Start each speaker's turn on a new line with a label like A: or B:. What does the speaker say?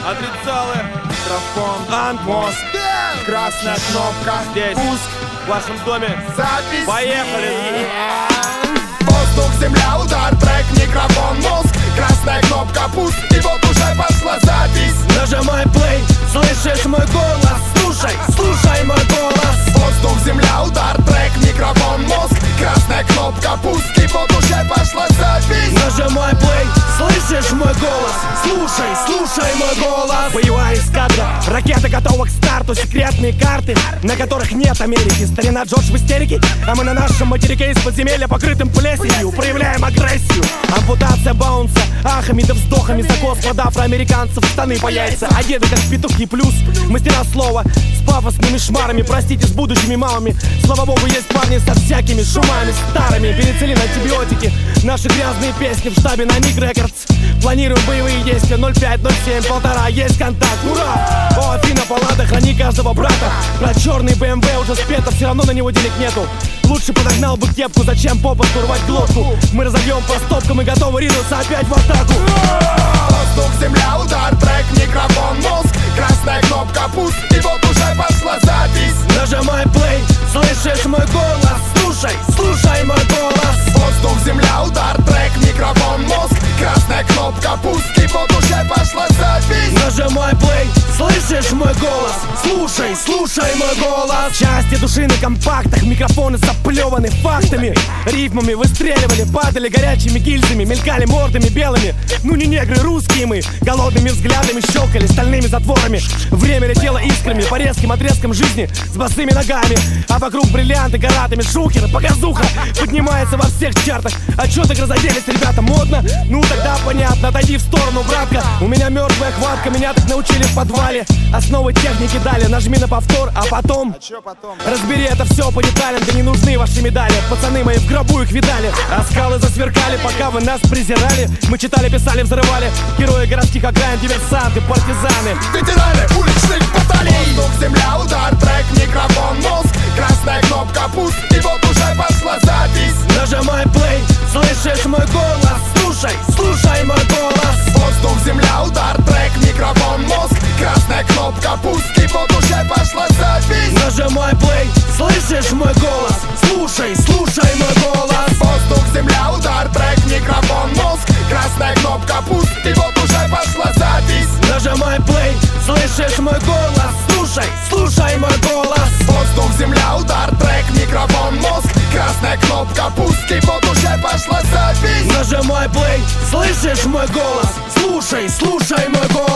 A: Отрицалы, микрофон, антмоз,
B: Красная кнопка,
A: здесь,
B: пуск,
A: в вашем доме.
B: запись.
A: Поехали!
B: Воздух, земля, удар, трек, микрофон, мозг. Красная кнопка, пуск, и вот уже пошла запись.
A: Нажимай плей, слышишь мой голос? Слушай, слушай мой голос.
B: Воздух, земля, удар, трек, микрофон, мозг. Красная кнопка, пуск, и вот уже пошла запись.
A: Нажимай плей, слышишь мой голос? Слушай, слушай мой голос. Боевая эскадра, ракеты готовы к старту. Секретные карты, на которых нет Америки. Старина Джордж в истерике, а мы на нашем материке из подземелья, покрытым плесенью, проявляем агрессию. Ампутация баунса, ахами да вздохами. Закос под афроамериканцев, штаны по яйца, одеты как петухи. Плюс мастера слова с пафосными шмарами. Простите, с будущими мамами. Слава богу, есть парни со всякими шумами старыми. Пенициллин, антибиотики, наши грязные песни в штабе на Ник Рекордс. Планируем боевые действия 05, 07, 1,5, есть контакт, ура! О, Афина, Паллада, храни каждого брата. Про черный БМВ уже спето, все равно на него денег нету. Лучше подогнал бы кепку, зачем попусту рвать глотку. Мы разобьем по стопкам и готовы ринуться опять в атаку.
B: Воздух, земля, удар, трек, микрофон, мозг. Красная кнопка, пуск, и вот уже пошла запись.
A: Нажимай плей, слышишь мой голос? Слушай, слушай мой голос.
B: Воздух, земля, удар, трек, микрофон, мозг. Красная кнопка, пуск, и вот уже пошла запись.
A: Нажимай плей, слышишь мой голос? Слушай, слушай мой голос. Части души на компактах, микрофоны заплеваны фактами. Рифмами выстреливали, падали горячими гильзами, мелькали мордами белыми. Ну не негры, русские мы. Голодными взглядами щелкали стальными затворами. Время летело искрами по резким отрезкам жизни с босыми ногами. А вокруг бриллианты горатами, шухеры, показуха поднимается во всех чартах. А чё так разоделись, ребята, модно? Ну тогда понятно, отойди в сторону, братка. У меня мертвая хватка, меня так научили в подвале. Основы техники дали, нажми на повтор, а потом разбери это все по деталям, да не нужны ваши медали. Пацаны мои в гробу их видали, а скалы засверкали, пока вы нас презирали. Мы читали, писали, взрывали, герои городских окраин, диверсанты, партизаны,
B: ветераны уличных баталий. Воздух, земля, удар, трек, микрофон, мозг. Красная кнопка, пуск, и вот уже пошла запись.
A: Нажимай плей, слышишь мой голос? Слушай, слушай мой голос.
B: Воздух, земля, удар, трек, микрофон, мозг. Красная кнопка, пуск, и вот уже пошла запись.
A: Нажимай плей, слышишь мой голос? Слушай, слушай мой голос.
B: Воздух, земля, удар, трек, микрофон, мозг. Красная кнопка, пуск, и вот уже пошла запись.
A: Нажимай плей, слышишь мой голос? Слушай, слушай мой голос.
B: Воздух, земля, удар, трек, микрофон, мозг. Красная кнопка, пуск, и вот уже пошла запись.
A: Нажимай плей, слышишь мой голос? Слушай, слушай мой голос.